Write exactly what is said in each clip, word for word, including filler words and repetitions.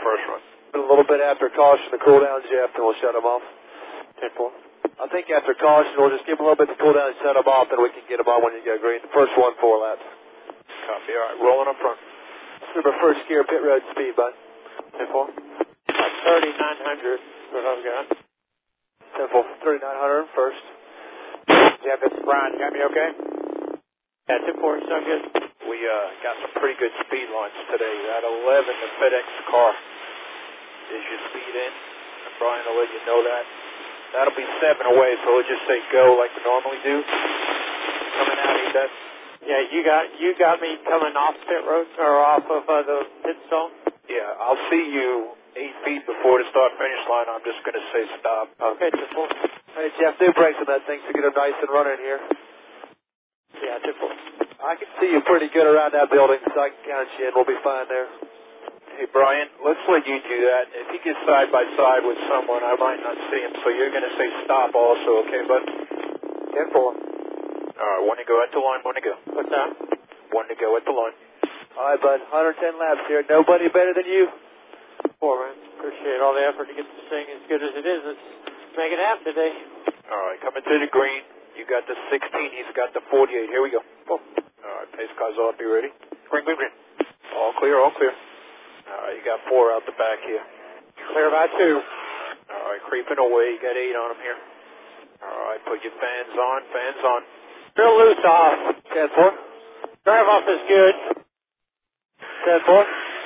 first run. A little bit after caution, the cool down, Jeff, and we'll shut them off. ten four. I think after caution, we'll just give them a little bit to cool down and shut them off, then we can get them on when you go green. The first one, four laps. Copy, all right, rolling up front. Remember first gear, pit road speed, bud. ten four. thirty-nine hundred, what I've got. ten four, thirty-nine hundred first. Jeff, this is Brian. You got me okay? Yeah, ten four, you sound good. We uh, got some pretty good speed lines today. At eleven, the FedEx car is your speed in. And Brian will let you know that. That'll be seven away, so we'll just say go like we normally do. Coming out, he does. Yeah, you got you got me coming off pit road or off of uh, the pit stall. Yeah, I'll see you eight feet before the start finish line. I'm just going to say stop. Okay, ten four. Hey, Jeff, do brakes on that thing to get them nice and running here. Yeah, ten four. I can see you pretty good around that building, so I can count you in. We'll be fine there. Hey, Brian, let's let you do that. If he gets side by side with someone, I might not see him, so you're going to say stop also, okay, bud? ten four. All right, one to go at the line, one to go. What's that? One to go at the line. All right, bud, one hundred ten laps here. Nobody better than you. Four, man. Appreciate all the effort to get this thing as good as it is. Let's make it happen today. All right, coming to the green. You got the sixteen, he's got the forty-eight. Here we go. All right, pace cars off, be ready. Green, green, green. All clear, all clear. All right, you got four out the back here. Clear by two. All right, creeping away. You got eight on them here. All right, put your fans on, fans on. Still loose off. ten four. Drive off is good. ten four.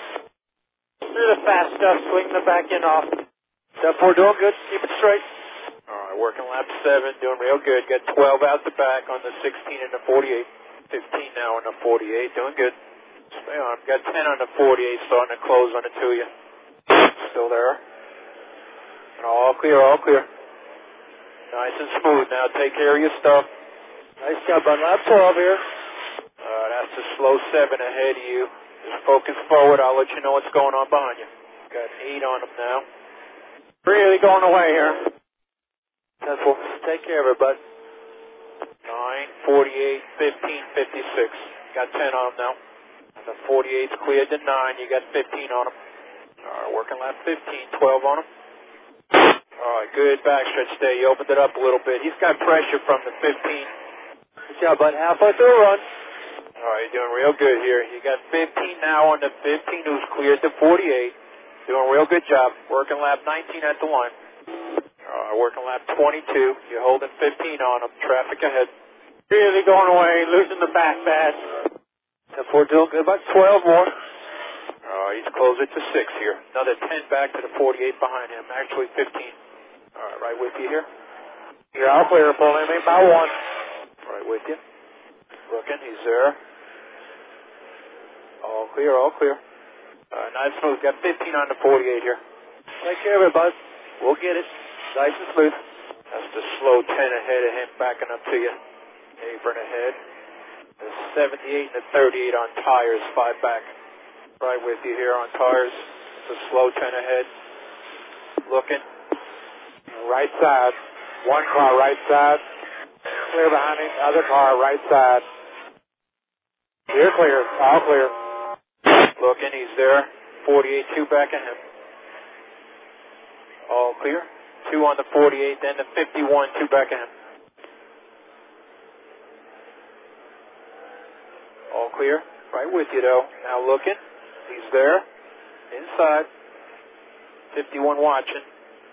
Do the fast stuff, swing the back end off. ten four doing good. Keep it straight. All right, working lap seven, doing real good. Got twelve out the back on the sixteen and the forty-eight. fifteen now on the forty-eight, doing good. Stay on. Got ten on the forty-eight, starting to close on the two you. Still there. And all clear, all clear. Nice and smooth now. Take care of your stuff. Nice job on lap twelve here. Uh, that's the slow seven ahead of you. Just focus forward. I'll let you know what's going on behind you. Got eight on them now. Really going away here. ten four. Take care of it, bud. nine, forty-eight, fifteen, fifty-six. Got ten on them now. And the forty-eight's cleared to nine. You got fifteen on them. All right, working lap fifteen, twelve on them. All right, good backstretch there. You opened it up a little bit. He's got pressure from the fifteen. Good job, bud. Halfway through a run. All right, you're doing real good here. You got fifteen now on the fifteen who's cleared to forty-eight. Doing a real good job. Working lap nineteen at the line. All right, working lap twenty-two. You're holding fifteen on them. Traffic ahead. Really going away, losing the back fast. ten four doing good. About twelve more. All right, he's closer to six here. Another ten back to the forty-eight behind him. Actually fifteen. All right, right with you here. You're all clear, pulling me by one. Right with you. Looking, he's there. All clear, all clear. Uh, nice smooth. Got fifteen on the forty-eight here. Take care of it, bud. We'll get it. Nice and smooth. That's the slow ten ahead of him, backing up to you. Apron ahead. The seventy-eight and the thirty-eight on tires, five back. Right with you here on tires. It's a slow ten ahead. Looking. Right side. One car right side. Clear behind him. Other car right side. You're clear. All clear. Looking, he's there. forty-eight, two back of him. All clear. Two on the forty-eight, then the fifty-one, two back of him. All clear. Right with you though. Now looking. He's there. Inside. fifty-one watching.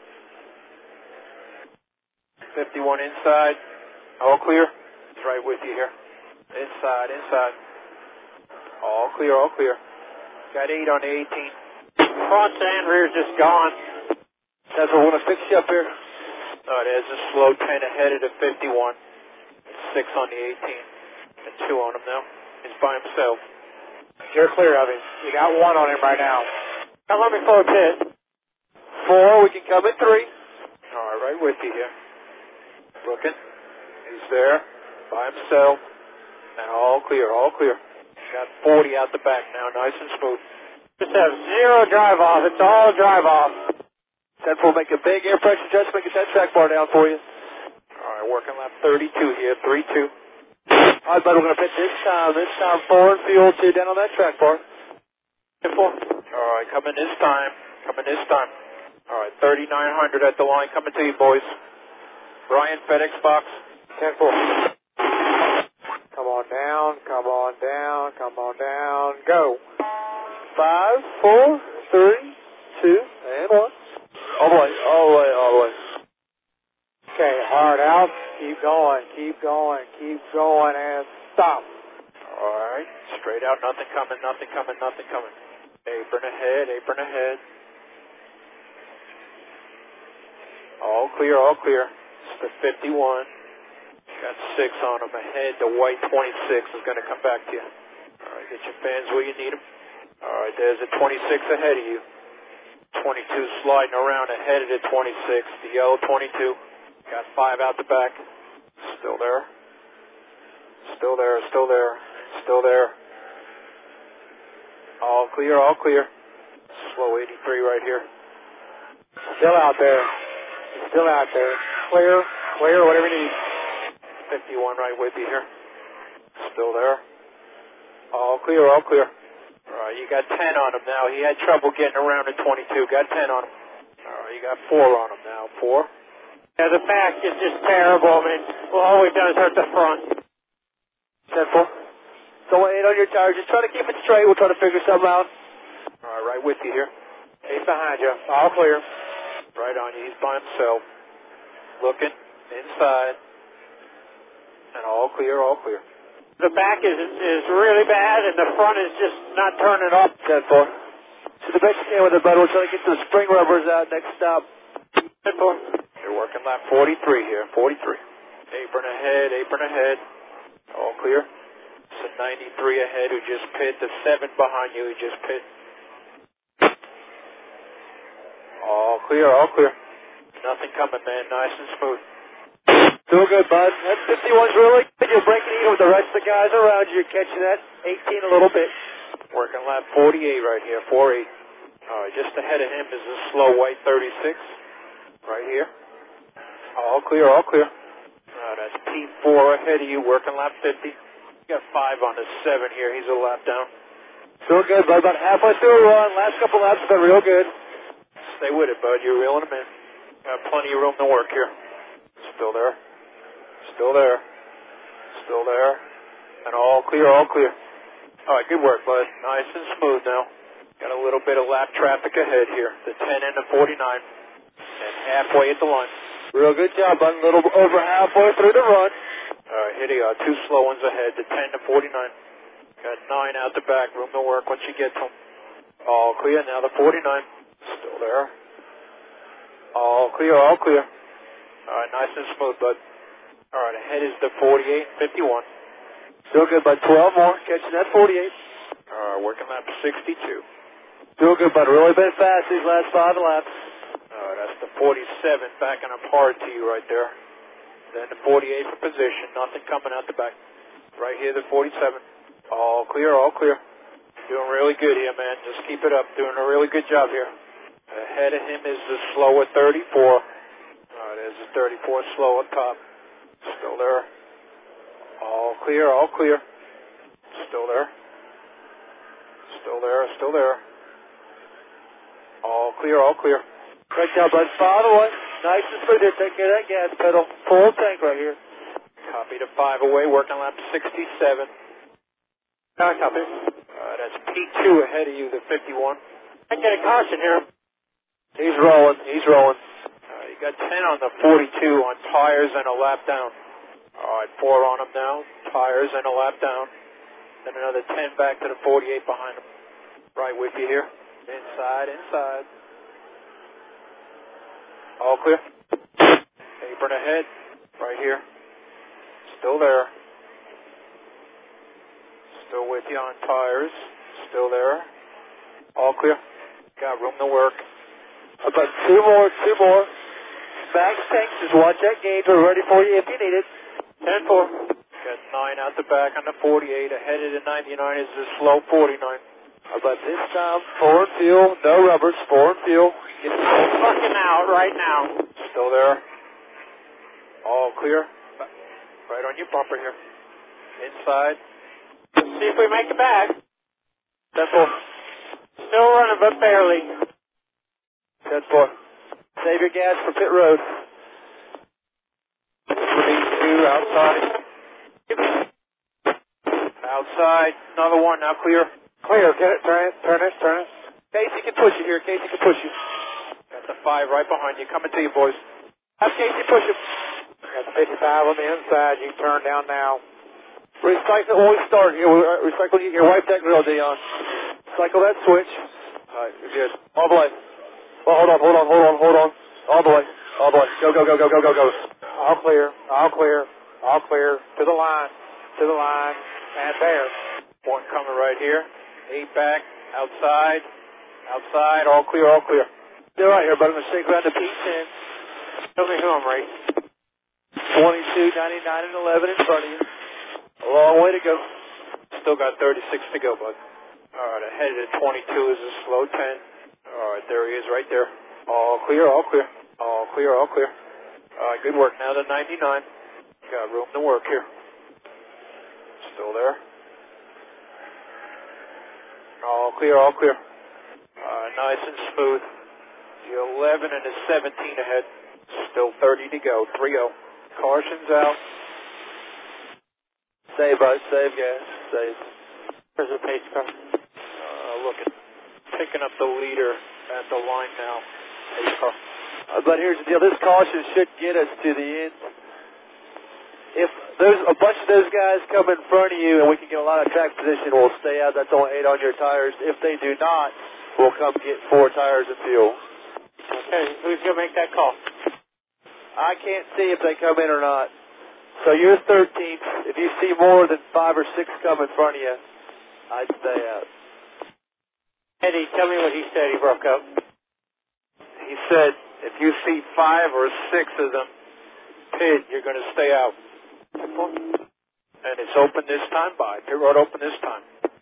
fifty-one inside. All clear. He's right with you here. Inside, inside. All clear, all clear. Got eight on the eighteen. Front and rear's just gone. That's what we're going to fix you up here. Oh, there's a slow ten ahead of the fifty-one. Six on the eighteen. And two on him now. He's by himself. You're clear of him. You got one on him right now. Now let me flow pit. Four, we can come at three. All right, right with you here. Looking. He's there. By himself. And all clear, all clear. Got forty out the back now. Nice and smooth. Just have zero drive off. It's all drive off. ten four, make a big air pressure adjustment. Get that track bar down for you. All right, working lap thirty-two here. three two. All right, bud, we're going to pit this time. This time forward, fuel two down on that track bar. ten four. All right, coming this time. Coming this time. All right, thirty-nine hundred at the line. Coming to you, boys. Brian, FedEx box. ten four. Come on down, come on down, come on down, go. Five, four, three, two, and one. All the way, all the way, all the way. Okay, hard out. Keep going, keep going, keep going, and stop. All right, straight out. Nothing coming, nothing coming, nothing coming. Apron ahead, apron ahead. All clear, all clear. It's the fifty-one. Got six on him ahead. The white twenty-six is going to come back to you. All right, get your fans where you need them. All right, there's a twenty-six ahead of you. twenty-two sliding around ahead of the twenty-six. The yellow twenty-two. Got five out the back. Still there. Still there, still there, still there. All clear, all clear. Slow eighty-three right here. Still out there. Still out there. Clear, clear, whatever you need. fifty-one right with you here. Still there. All clear, all clear. All right, you got ten on him now. He had trouble getting around the twenty-two. Got ten on him. All right, you got four on him now. Four. Yeah, the back is just terrible. I mean, well, all we've done is hurt the front. ten four. Go eight on your tires. Just try to keep it straight. We'll try to figure something out. All right, right with you here. He's behind you. All clear. Right on you. He's by himself. Looking inside. And all clear, all clear. The back is is really bad, and the front is just not turning up. ten four. So the best you can with it, bud. We'll try to get those spring rubbers out next stop. ten four. You're working lap forty-three here. forty-three. Apron ahead, apron ahead. All clear. It's a ninety-three ahead who just pit. The seven behind you who just pit. All clear, all clear. Nothing coming, man. Nice and smooth. Doing good, bud. That fifty-one's really good. You're breaking even with the rest of the guys around you. You're catching that eighteen a little bit. Working lap forty-eight right here. four eight. All right, just ahead of him is a slow white thirty-six. Right here. All clear, all clear. All right, that's P four ahead of you. Working lap fifty. You got five on the seven here. He's a lap down. Doing good, bud. About halfway through a run. Last couple laps have been real good. Stay with it, bud. You're reeling him in. Got plenty of room to work here. Still there. Still there. Still there. And all clear, all clear. All right, good work, bud. Nice and smooth now. Got a little bit of lap traffic ahead here. The ten and the forty-nine. And halfway at the line. Real good job, bud. A little over halfway through the run. All right, here they are. Two slow ones ahead. The ten to forty-nine. Got nine out the back. Room to work once you get to them. All clear. Now the forty-nine. Still there. All clear, all clear. All right, nice and smooth, bud. All right, ahead is the forty-eight, fifty-one. Still good, bud. twelve more. Catching that forty-eight. All right, working lap sixty-two. Still good, bud. Really been fast these last five laps. All right, that's the forty-seven backing up hard to you right there. Then the forty-eight for position. Nothing coming out the back. Right here, the forty-seven. All clear, all clear. Doing really good here, man. Just keep it up. Doing a really good job here. Ahead of him is the slower thirty-four. All right, there's the thirty-four slow up top. Still there. All clear, all clear. Still there. Still there, still there. All clear, all clear. Great job, bud. Five away. Nice and smooth here. Take care of that gas pedal. Full tank right here. Copy to five away. Working lap sixty-seven. Uh, copy. Uh, that's P two ahead of you, the fifty-one. I get a caution here. He's rolling. He's rolling. Uh, you got ten on the forty-two on tires and a lap down. All right, four on him now. Tires and a lap down. Then another ten back to the forty-eight behind him. Right with you here. Inside, inside. All clear. Apron ahead. Right here. Still there. Still with you on tires. Still there. All clear. Got room to work. About two more, two more. Max tanks, just watch that gauge. We're ready for you if you need it. ten four. Got nine out the back on the forty-eight. Ahead of the ninety-nine is the slow forty-nine. About this time, four and fuel, no rubbers, four and fuel. Get fucking out right now. Still there. All clear. Right on your bumper here. Inside. Let's see if we make it back. ten four. Still running, but barely. ten four. Save your gas for pit road. Two outside. Outside. Another one. Now clear. Clear. Get it. Turn it. Turn it. Turn it. Casey can push you here. Casey can push you. Got the five right behind you. Coming to you, boys. Have Casey push him. Got the fifty-five on the inside. You can turn down now. Recycle when we start here. We're recycling you here. Wipe that grill, Dion. Cycle that switch. All right, you're good. All the way. Well, hold on, hold on, hold on, hold on. All the way. All the way. Go, go, go, go, go, go, go. All clear. All clear. All clear. To the line. To the line. And there. One coming right here. Eight back. Outside. Outside. All clear, all clear. They're right here, but I'm going to shake around to P ten. Tell me who I'm racing. twenty-two, ninety-nine, and eleven in front of you. A long way to go. Still got thirty-six to go, bud. All right, ahead of the twenty-two is a slow ten. All right, there he is right there. All clear, all clear. All clear, all clear. All right, good work. Now the ninety-nine. Got room to work here. Still there. All clear, all clear. Uh, nice and smooth. The eleven and the seventeen ahead. Still thirty to go. three oh. Caution's out. Save, bud. Save gas. Save. Where's the pace car? Uh, looking. Picking up the leader at the line now. Pace car. Uh, but here's the deal. This caution should get us to the end. If there's a bunch of those guys come in front of you and we can get a lot of track position, we'll stay out. That's only eight on your tires. If they do not, we'll come get four tires of fuel. Okay, who's going to make that call? I can't see if they come in or not. So you're thirteenth. If you see more than five or six come in front of you, I'd stay out. Eddie, tell me what he said. He broke up. He said, if you see five or six of them pit, you're going to stay out. And it's open this time by. Pit road open this time.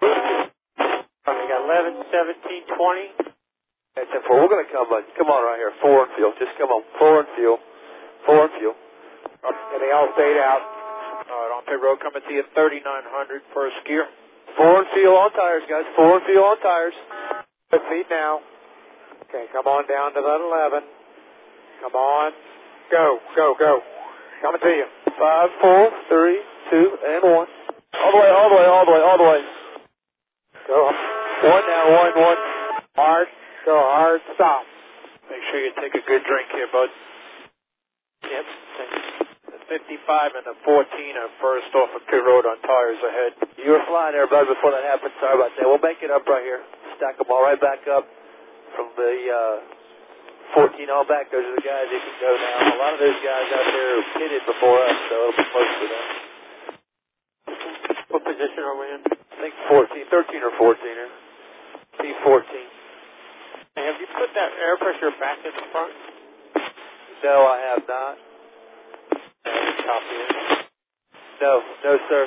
We got eleven, seventeen, twenty. That's it. Four. We're going to come, bud. Come on right here. Four and fuel. Just come on. Four and fuel. Four and fuel. And they all stayed out. All right, on pit road coming to you, thirty-nine hundred first gear. Four and fuel on tires, guys. Four and fuel on tires. Good feet now. Okay, come on down to that eleven. Come on. Go, go, go. Coming to you. Five, four, three, two, and one. All the way, all the way, all the way, all the way. Go. One now, one, one. Hard. Go hard. Stop. Make sure you take a good drink here, bud. Yep. The fifty-five and the fourteen are first off of pit road on tires ahead. You were flying there, bud, before that happened. Sorry about that. We'll make it up right here. Stack them all right back up from the uh, fourteen on back. Those are the guys that can go now. A lot of those guys out there pitted before us, so it'll be close to them. What position are we in? I think fourteen, thirteen or fourteen. P fourteen. Hey, have you put that air pressure back in the front? No, I have not. Copy it. No, no, sir.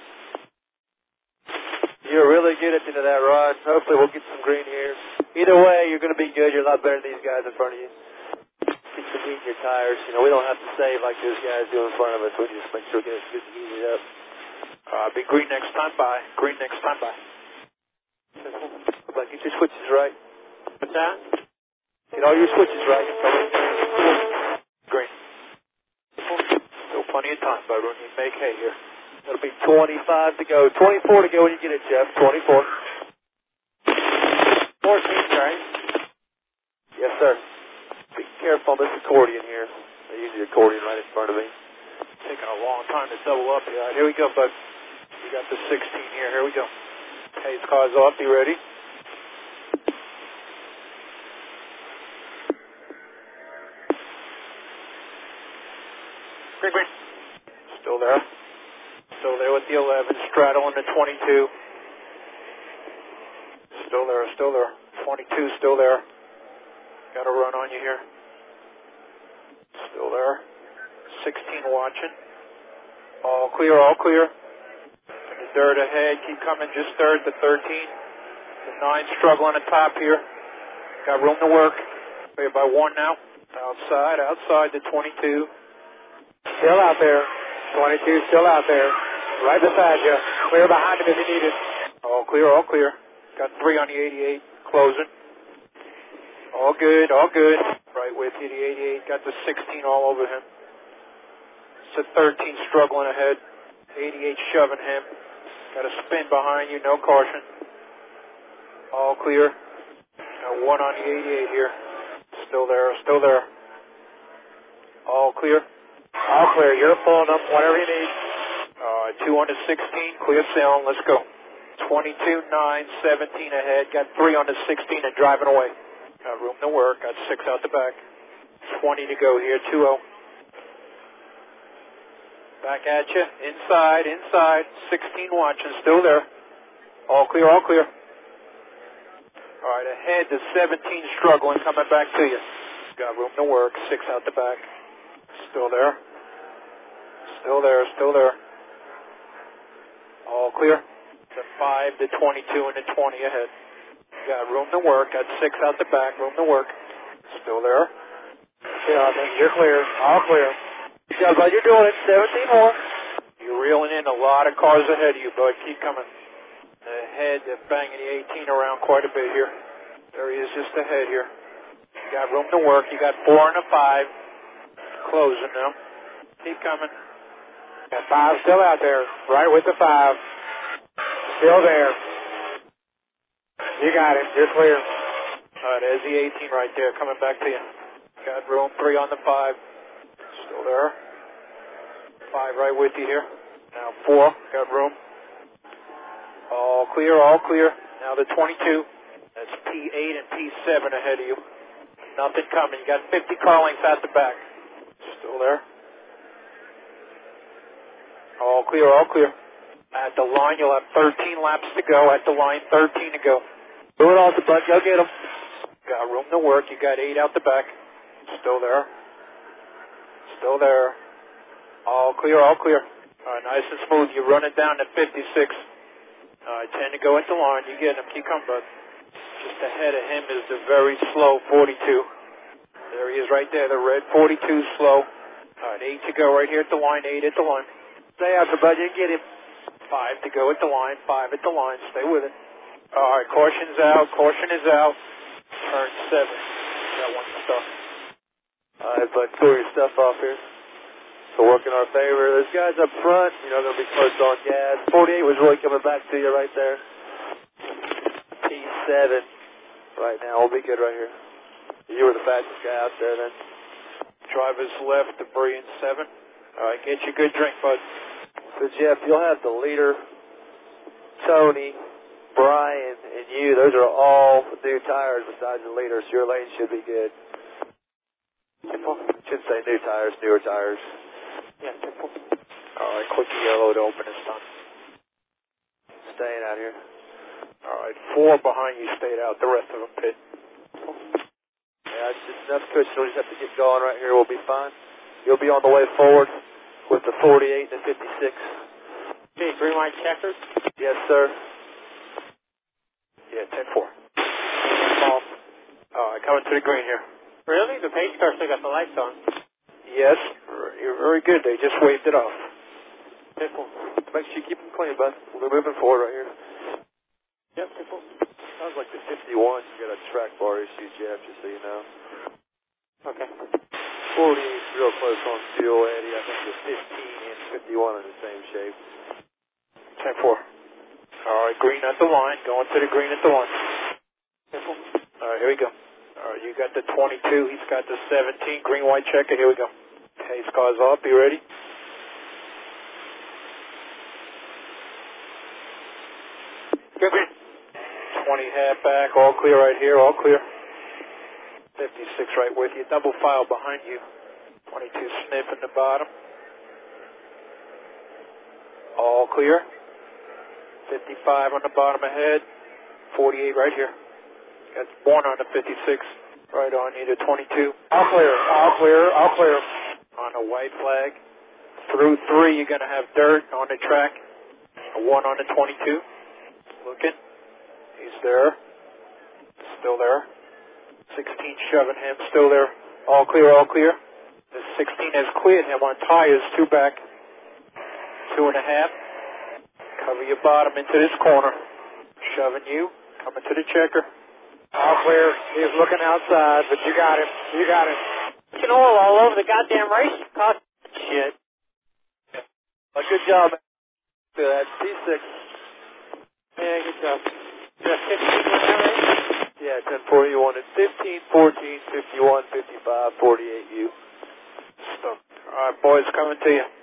You're really good at the end of that run. Hopefully we'll get some green here. Either way, you're going to be good. You're a lot better than these guys in front of you. Get some heat in your tires. You know, we don't have to save like those guys do in front of us. We just make sure we get it good and heat it up. Uh, be green next time by. Green next time by. But get your switches right. What's that? Get all your switches right. Green. Still plenty of time, bud, when you make hay here. It'll be twenty-five to go. twenty-four to go when you get it, Jeff. twenty-four. fourteen, right? Yes, sir. Be careful on this accordion here. I use the accordion right in front of me. Taking a long time to double up here. All right, here we go, bud. We got the sixteen here. Here we go. Hayes car's off. You ready? Green, green. Still there. Still there with the eleven. Straddling the twenty-two. Still there, still there. twenty-two still there. Got a run on you here. Still there. sixteen watching. All clear, all clear. The dirt ahead. Keep coming. Just third to thirteen. The nine struggling on the top here. Got room to work. We're by one now. Outside, outside the twenty-two. Still out there. twenty-two still out there. Right beside you. Clear behind him if you need it. All clear, all clear. Got three on the eighty-eight. closing. All good, all good. Right with you, the eighty-eight. Got the sixteen all over him. It's a thirteen struggling ahead. eighty-eight shoving him. Got a spin behind you, no caution. All clear. Got one on the eighty-eight here. Still there, still there. All clear. All clear. You're pulling up whatever you need. Uh, two on the sixteen, clear sailing, let's go. twenty-two, nine, seventeen ahead. Got three on the sixteen and driving away. Got room to work. Got six out the back. twenty to go here, two oh. Back at you. Inside, inside. sixteen watching, still there. All clear, all clear. All right, ahead the seventeen struggling, coming back to you. Got room to work. Six out the back. Still there. Still there, still there. All clear. The five, the twenty-two, and the twenty ahead. Got room to work. Got six out the back. Room to work. Still there. Yeah, I think you're clear. All clear. Good job, bud. You're doing it. seventeen more. You're reeling in a lot of cars ahead of you, bud. Keep coming. Ahead, they're banging the eighteen around quite a bit here. There he is, just ahead here. You got room to work. You got four and a five. Closing now. Keep coming. Got five still out there. Right with the five. Still there. You got it. You're clear. All right, there's the eighteen right there coming back to you. Got room. Three on the five. Still there. Five right with you here. Now four. Got room. All clear, all clear. Now the twenty-two. That's P eight and P seven ahead of you. Nothing coming. You got fifty car lengths at the back. Still there. All clear, all clear. At the line, you'll have thirteen laps to go. At the line, thirteen to go. Do it off the butt. Go get him. Got room to work. You got eight out the back. Still there. Still there. All clear, all clear. All right, nice and smooth. You run it down to fifty-six. All right, ten to go at the line. You get him. Keep coming, bud. Just ahead of him is the very slow forty-two. There he is right there, the red forty-two slow. All right, eight to go right here at the line. Eight at the line. Stay out the bud. You get him. Five to go at the line. Five at the line. Stay with it. All right, caution's out. Caution is out. Turn seven. Got one stuff. All right, bud. Pull your stuff off here. So work in our favor. Those guys up front, you know, they'll be close on gas. forty-eight was really coming back to you right there. P seven right now. We'll be good right here. You were the fastest guy out there then. Driver's left, debris in seven. All right, get you a good drink, bud. So, Jeff, you'll have the leader, Tony, Brian, and you. Those are all new tires besides the leader, so your lane should be good. Should say new tires, newer tires. Yeah, simple. All right, click the yellow to open this time. Staying out here. All right, four behind you stayed out. The rest of them pit. Yeah, it's just enough cushion. We'll just have to get going right here. We'll be fine. You'll be on the way forward with the forty-eight and the fifty-six. Okay, green light checkers? Yes, sir. Yeah, ten four. All right, coming to the green here. Really? The pace car still got the lights on. Yes, you're very good. They just waved it off. Simple. Make sure you keep them clean, bud. We're moving forward right here. Yep, simple. Sounds like the fifty-one. You got a track bar issue, Jeff, just so you know. Okay. forty-eight's real close on fuel, Eddie. I think the fifteen and fifty-one are the same shape. ten four. All right, green at the line. Going to the green at the line. Simple. All right, here we go. All right, you got the twenty-two. He's got the seventeen. Green, white checker. Here we go. Pace car's up. You ready? Good, green. twenty half back. All clear right here. All clear. fifty-six right with you. Double file behind you. twenty-two sniff in the bottom. All clear. fifty-five on the bottom ahead. forty-eight right here. Got one on the fifty-six. Right on you, the twenty-two. All clear. All clear. All clear. On a white flag. Through three, you're going to have dirt on the track. A one on the twenty-two. Looking. He's there. Still there. sixteen shoving him. Still there. All clear, all clear. The sixteen has cleared him on tires. Two back. Two and a half. Cover your bottom into this corner. Shoving you. Coming to the checker. All clear. He's looking outside, but you got him. You got him. Fucking oil all over the goddamn race. Cost shit. A good job. That's P six. Yeah, good job. Yeah, fifteen was that right? Yeah, ten forty. You wanted fifteen, fourteen, fifty-one, fifty-five, forty-eight U. All right, boys, coming to you.